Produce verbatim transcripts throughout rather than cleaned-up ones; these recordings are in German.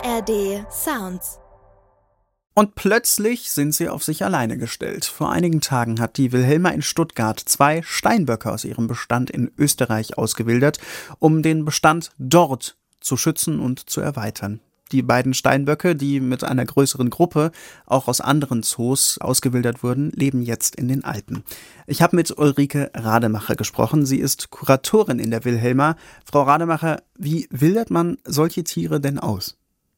A R D Sounds. Und plötzlich sind sie auf sich alleine gestellt. Vor einigen Tagen hat die Wilhelma in Stuttgart zwei Steinböcke aus ihrem Bestand in Österreich ausgewildert, um den Bestand dort zu schützen und zu erweitern. Die beiden Steinböcke, die mit einer größeren Gruppe auch aus anderen Zoos ausgewildert wurden, leben jetzt in den Alpen. Ich habe mit Ulrike Rademacher gesprochen. Sie ist Kuratorin in der Wilhelma. Frau Rademacher, wie wildert man solche Tiere denn aus?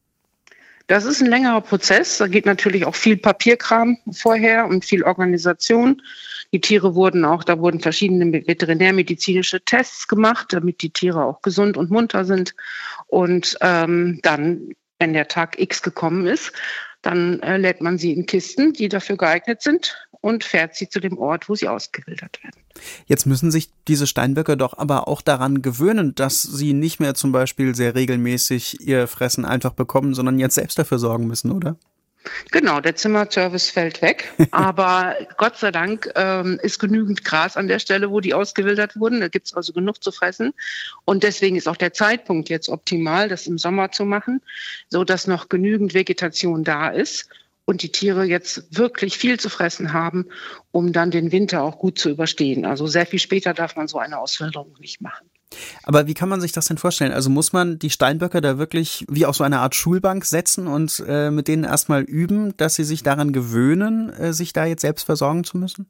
Das ist ein längerer Prozess. Da geht natürlich auch viel Papierkram vorher und viel Organisation. Die Tiere wurden auch, da wurden verschiedene veterinärmedizinische Tests gemacht, damit die Tiere auch gesund und munter sind. Und ähm, dann, wenn der Tag X gekommen ist, dann äh, lädt man sie in Kisten, die dafür geeignet sind, und fährt sie zu dem Ort, wo sie ausgewildert werden. Jetzt müssen sich diese Steinböcke doch aber auch daran gewöhnen, dass sie nicht mehr zum Beispiel sehr regelmäßig ihr Fressen einfach bekommen, sondern jetzt selbst dafür sorgen müssen, oder? Genau, der Zimmerservice fällt weg, aber Gott sei Dank ähm, ist genügend Gras an der Stelle, wo die ausgewildert wurden. Da gibt es also genug zu fressen, und deswegen ist auch der Zeitpunkt jetzt optimal, das im Sommer zu machen, so dass noch genügend Vegetation da ist und die Tiere jetzt wirklich viel zu fressen haben, um dann den Winter auch gut zu überstehen. Also sehr viel später darf man so eine Auswilderung nicht machen. Aber wie kann man sich das denn vorstellen? Also muss man die Steinböcke da wirklich wie auf so eine Art Schulbank setzen und äh, mit denen erstmal üben, dass sie sich daran gewöhnen, äh, sich da jetzt selbst versorgen zu müssen?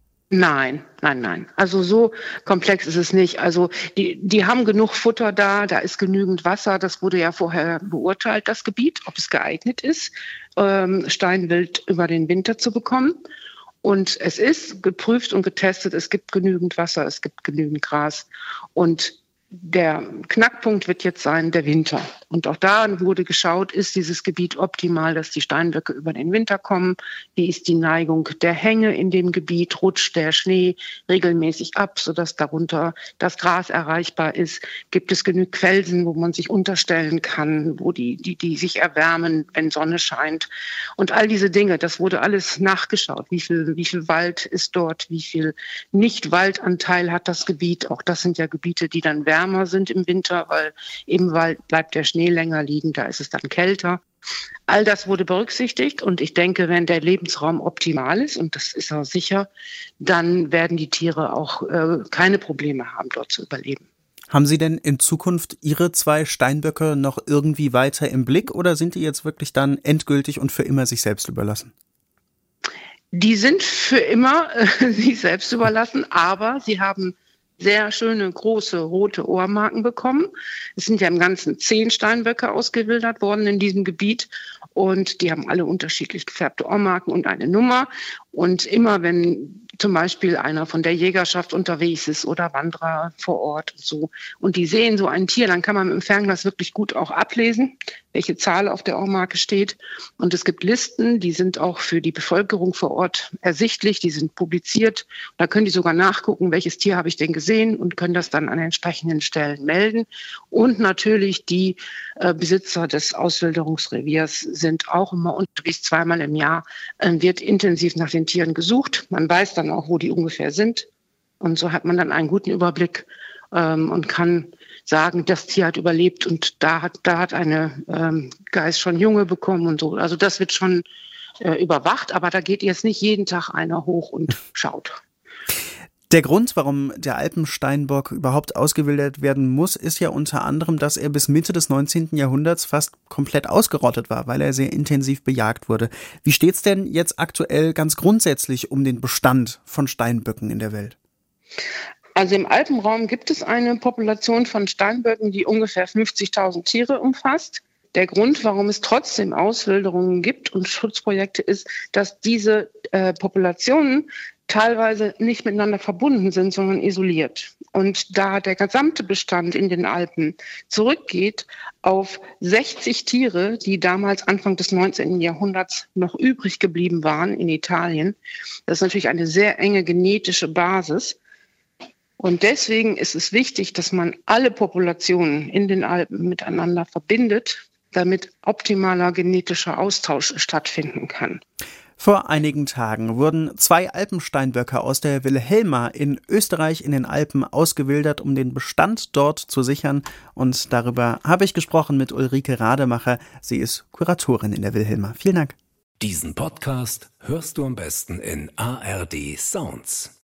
Nein, nein, nein. Also so komplex ist es nicht. Also die, die haben genug Futter da, da ist genügend Wasser. Das wurde ja vorher beurteilt, das Gebiet, ob es geeignet ist, ähm, Steinwild über den Winter zu bekommen. Und es ist geprüft und getestet, es gibt genügend Wasser, es gibt genügend Gras. Und der Knackpunkt wird jetzt sein, der Winter. Und auch da wurde geschaut, ist dieses Gebiet optimal, dass die Steinböcke über den Winter kommen? Wie ist die Neigung der Hänge in dem Gebiet? Rutscht der Schnee regelmäßig ab, sodass darunter das Gras erreichbar ist? Gibt es genug Felsen, wo man sich unterstellen kann, wo die, die, die sich erwärmen, wenn Sonne scheint? Und all diese Dinge, das wurde alles nachgeschaut. Wie viel, wie viel Wald ist dort? Wie viel Nicht-Waldanteil hat das Gebiet? Auch das sind ja Gebiete, die dann wärmer sind im Winter, weil im Wald bleibt der Schnee länger liegen, da ist es dann kälter. All das wurde berücksichtigt, und ich denke, wenn der Lebensraum optimal ist, und das ist auch sicher, dann werden die Tiere auch äh, keine Probleme haben, dort zu überleben. Haben Sie denn in Zukunft Ihre zwei Steinböcke noch irgendwie weiter im Blick, oder sind die jetzt wirklich dann endgültig und für immer sich selbst überlassen? Die sind für immer äh, sich selbst überlassen, aber sie haben sehr schöne, große, rote Ohrmarken bekommen. Es sind ja im Ganzen zehn Steinböcke ausgewildert worden in diesem Gebiet, und die haben alle unterschiedlich gefärbte Ohrmarken und eine Nummer. Und immer wenn zum Beispiel einer von der Jägerschaft unterwegs ist oder Wanderer vor Ort und so, und die sehen so ein Tier, dann kann man mit dem Fernglas wirklich gut auch ablesen, welche Zahl auf der Ohrmarke steht. Und es gibt Listen, die sind auch für die Bevölkerung vor Ort ersichtlich, die sind publiziert. Da können die sogar nachgucken, welches Tier habe ich denn gesehen, und können das dann an entsprechenden Stellen melden. Und natürlich die äh, Besitzer des Auswilderungsreviers sind auch immer unterwegs. Zweimal im Jahr äh, wird intensiv nach den Tieren gesucht. Man weiß dann auch, wo die ungefähr sind. Und so hat man dann einen guten Überblick ähm, und kann sagen, das Tier hat überlebt, und da hat, da hat eine ähm, Geiß schon Junge bekommen und so. Also das wird schon äh, überwacht, aber da geht jetzt nicht jeden Tag einer hoch und schaut. Der Grund, warum der Alpensteinbock überhaupt ausgewildert werden muss, ist ja unter anderem, dass er bis Mitte des neunzehnten Jahrhunderts fast komplett ausgerottet war, weil er sehr intensiv bejagt wurde. Wie steht's denn jetzt aktuell ganz grundsätzlich um den Bestand von Steinböcken in der Welt? Also im Alpenraum gibt es eine Population von Steinböcken, die ungefähr fünfzigtausend Tiere umfasst. Der Grund, warum es trotzdem Auswilderungen gibt und Schutzprojekte, ist, dass diese äh, Populationen teilweise nicht miteinander verbunden sind, sondern isoliert. Und da der gesamte Bestand in den Alpen zurückgeht auf sechzig Tiere, die damals Anfang des neunzehnten Jahrhunderts noch übrig geblieben waren in Italien, das ist natürlich eine sehr enge genetische Basis. Und deswegen ist es wichtig, dass man alle Populationen in den Alpen miteinander verbindet, damit optimaler genetischer Austausch stattfinden kann. Vor einigen Tagen wurden zwei Alpensteinböcke aus der Wilhelma in Österreich in den Alpen ausgewildert, um den Bestand dort zu sichern. Und darüber habe ich gesprochen mit Ulrike Rademacher. Sie ist Kuratorin in der Wilhelma. Vielen Dank. Diesen Podcast hörst du am besten in A R D Sounds.